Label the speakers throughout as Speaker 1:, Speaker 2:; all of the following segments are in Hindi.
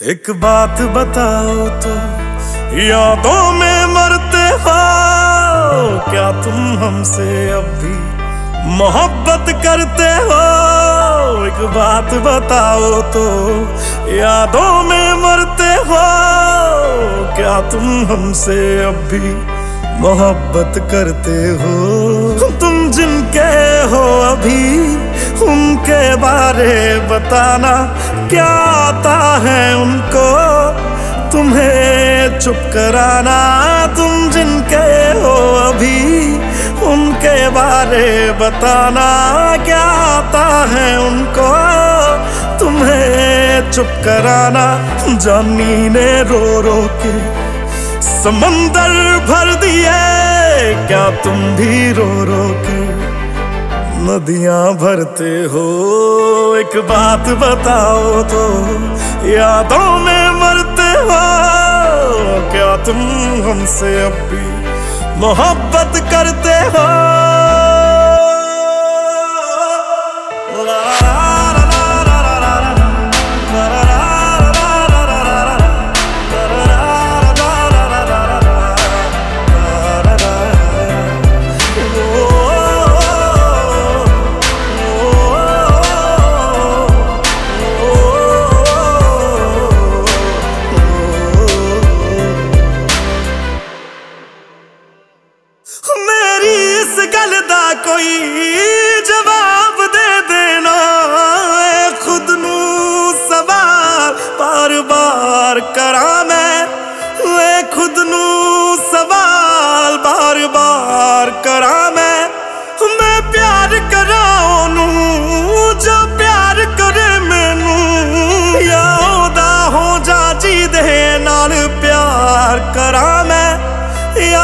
Speaker 1: एक बात बताओ तो, यादों में मरते हो क्या तुम हमसे अब भी मोहब्बत करते हो? एक बात बताओ तो, यादों में मरते हो क्या तुम हमसे अब भी मोहब्बत करते हो? तुम जिनके हो अभी उनके बारे बताना, क्या आता है उनको तुम्हें चुप कराना? तुम जिनके हो अभी उनके बारे बताना, क्या आता है उनको तुम्हें चुप कराना? जानी ने रो रो के समंदर भर दिए, क्या तुम भी रो रो के नदियां भरते हो? एक बात बताओ तो, यादों में मरते हो क्या तुम हमसे अब भी मोहब्बत करते हो? मेरी इस गल दा कोई जवाब दे देना, खुद नू सवाल बार बार करा मैं, खुद नू सवाल बार बार करा मैं प्यार करा ओनू जो प्यार करे मैनू, या ओदा हो जा जी दे नाल प्यार करा मैं, या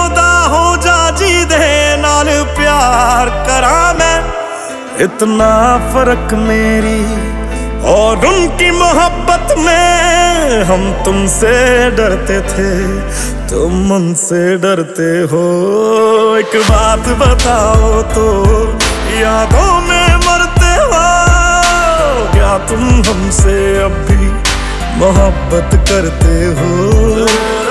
Speaker 1: प्यार करा मैं। इतना फर्क मेरी और उनकी मोहब्बत में, हम तुमसे डरते थे तुम उनसे डरते हो। एक बात बताओ तो, यादों में मरते हो क्या तुम हमसे अब भी मोहब्बत करते हो?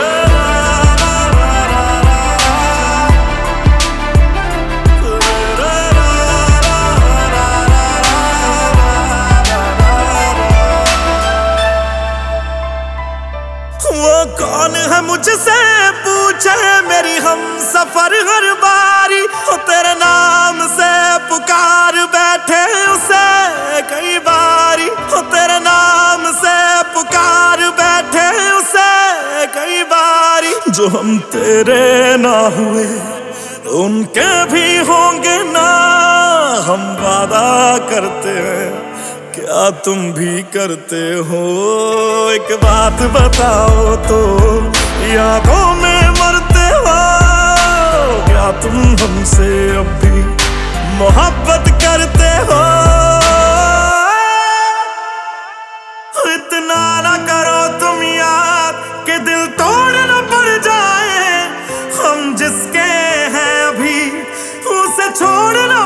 Speaker 1: वो कौन है मुझसे पूछे मेरी हम सफर हर बारी, हो तेरे नाम से पुकार बैठे उसे कई बारी, हो तेरे नाम से पुकार बैठे उसे कई बारी। जो हम तेरे ना हुए उनके भी होंगे ना, हम वादा करते हैं क्या तुम भी करते हो? एक बात बताओ तो, यादों में मरते हो क्या तुम हमसे अब भी मोहब्बत करते हो? इतना ना करो तुम याद कि दिल तोड़ न पड़ जाए, हम जिसके हैं अभी उसे छोड़ न